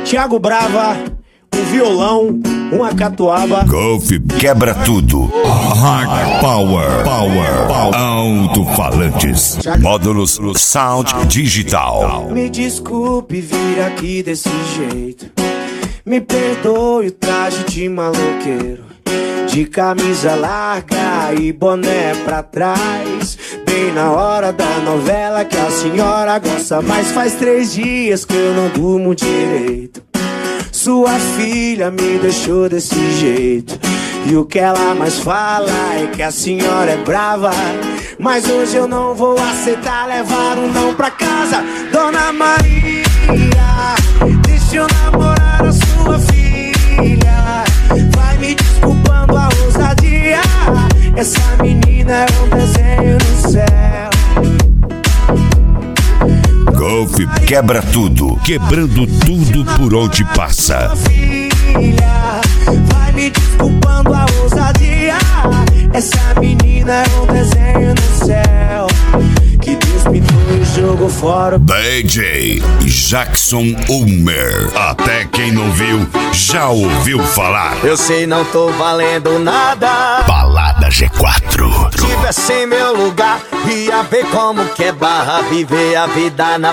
Thiago Brava, um violão, uma catuaba. Golf quebra tudo. Hard Power, alto-falantes, módulos Sound Digital. Me desculpe vir aqui desse jeito, me perdoe o traje de maloqueiro, de camisa larga e boné pra trás, bem na hora da novela que a senhora gosta. Mas faz 3 dias que eu não durmo direito. Sua filha me deixou desse jeito, e o que ela mais fala é que a senhora é brava. Mas hoje eu não vou aceitar levar um não pra casa. Dona Maria, deixa eu namorar a sua filha. Vai me desculpando a ousadia, essa menina é um desenho no céu. Golf quebra tudo, quebrando tudo por onde passa. Filha, vai me desculpando a ousadia, essa menina é um desenho no céu. Que Deus me doe, jogou fora. DJ Jackson Ulmer. Até quem não viu, já ouviu falar. Eu sei, não tô valendo nada. Balada G4. Tivesse em meu lugar, ia ver como que é barra, viver a vida na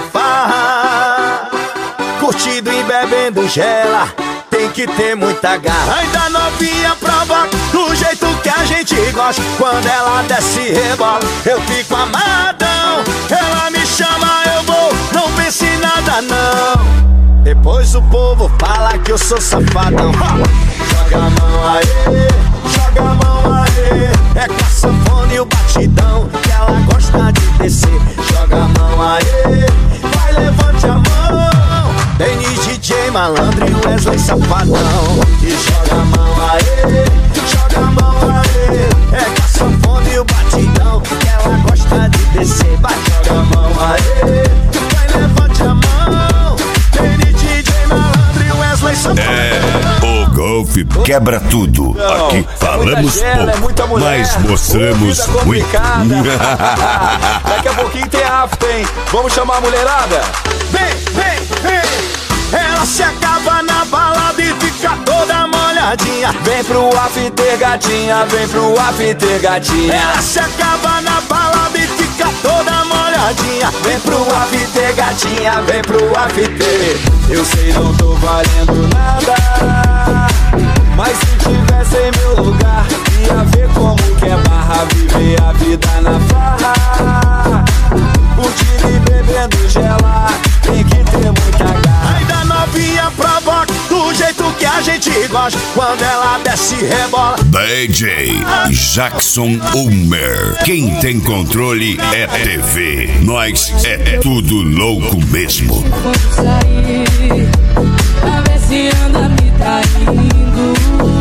farra. Curtindo e bebendo gela, tem que ter muita garra. Ainda novinha prova do jeito que a gente gosta. Quando ela desce e rebola, eu fico amadão. Ela me chama, eu vou, não pense em nada não. Depois o povo fala que eu sou safadão. Joga a mão aí, joga a mão aí. É com a sanfona e o batidão que ela gosta de descer. Joga a mão aí, vai, levante a mão. Denis DJ Malandro e Wesley Safadão. E joga a mão aí, joga a mão aí. É com a sanfona e o batidão que ela gosta de descer. Vai, joga a mão aí, vai, levante a mão. Denis DJ Malandro e Wesley Safadão. O Golf quebra tudo. Aqui falamos pouco, mas mostramos muito. Daqui a pouquinho tem after, hein? Vamos chamar a mulherada? Vem. Ela se acaba na balada e fica toda molhadinha. Vem pro after, gatinha, vem pro after, gatinha. Ela se acaba na balada e fica toda molhadinha. Vem pro after, gatinha, vem pro after. Eu sei, não tô valendo nada, mas se tivesse em meu lugar, ia ver como que é barra, viver a vida na farra. Curtindo e bebendo gelar, tem que ter muita garra. Ainda novinha provoca do jeito que a gente gosta. Quando ela desce e rebola. DJ Jackson Ulmer. Quem tem controle é TV. Nós é tudo louco mesmo. Quando sair, pra ver se anda me traindo.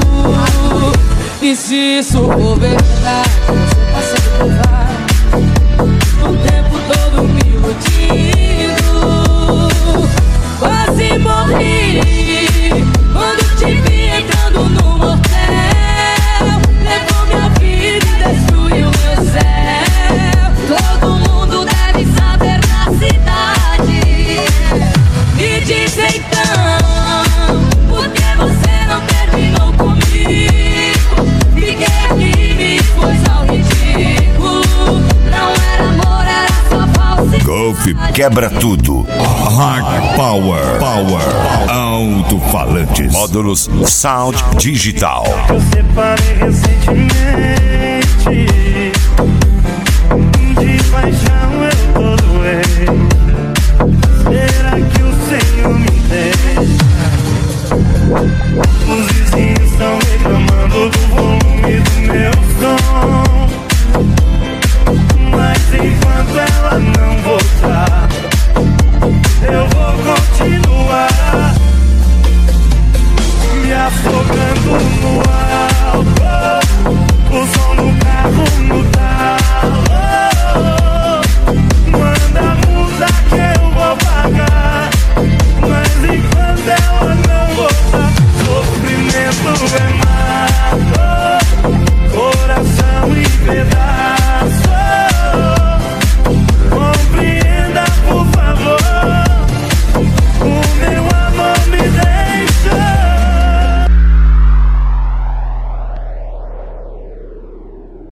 E se isso for verdade, você passa a provar. O tempo todo me iludindo. Quase morri quando te vi entrando no motel. Levou minha vida e destruiu meu céu. Todo mundo deve saber na cidade. Me diz então, por que você não terminou comigo? Fiquei aqui, me expôs ao ridículo. Não era amor, era só falsidade. Golf quebra tudo. Hard Power, alto-falantes, módulos Sound Digital. Eu separei recentemente de paixão.